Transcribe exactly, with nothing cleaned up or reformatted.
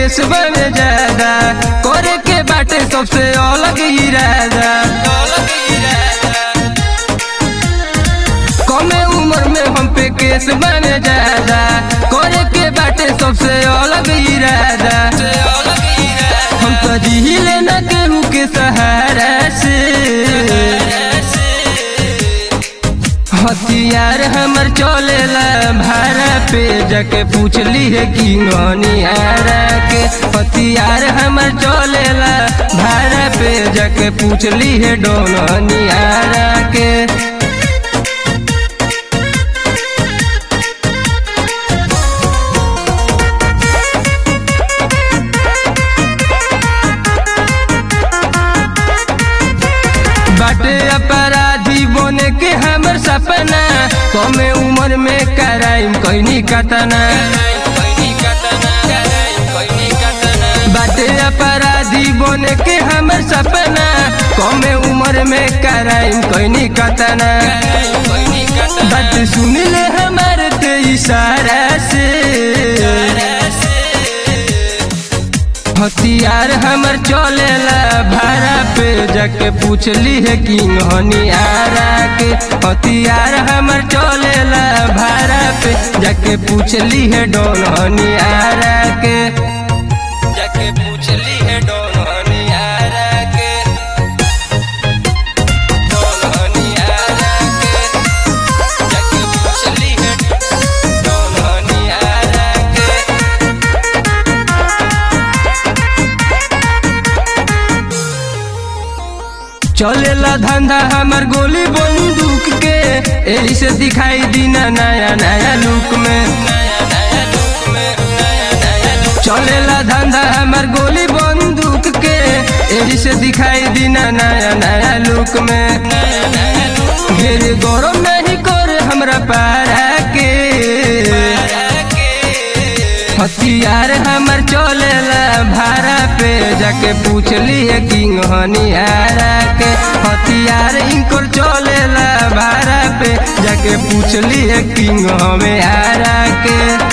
केस बने ज्यादा, करे के बाटे सबसे अलग इरादा। कमे उम्र में हम पे केस बने ज्यादा, करे के बाटे सबसे अलग इरादा। हम तो जी लेना केहू के सहारा से, हथियार हमर चलेला भाड़ा पे, जाके पूछली है कि ननिहारा के। हथियार हमर चलेला भाड़ा पे, जाके पूछली है डोनिहारा के। बाटे अपराधी बने के हमर सपना, कमे उम्र में कराइम कैनी कतना। बाटे अपराधी बने के हमर सपना, कमे उम्र में कराइम कैनी कतना। बात सुन ले हमारे ते इशारा से, हथियार हमर चलेला भाड़ा पे, जाके पूछली है कि ननिहारा के। हथियार हमर चलेला भाड़ा पे, जाके पूछली है डोनिहारा के। जाके पूछली है डोनिहारा के, डोनिहारा के। जाके पूछली है डोनिहारा के। चलेला धंधा हमर गोली बंदूक के, एही से दिखाई दीना नया नया लुक में। चलेला धंधा हमर गोली बंदूक के, एही से दिखाई दीना नया नया लुक में। ढेर गौरव नहीं कर हमरा पारा के, हथियार हमर चलेला भाड़ा पे, जाके पूछली है कि ननिहारा के। हथियार इनकर चलेला भाड़ा पे, जाके पूछली है कि ननिहारा के।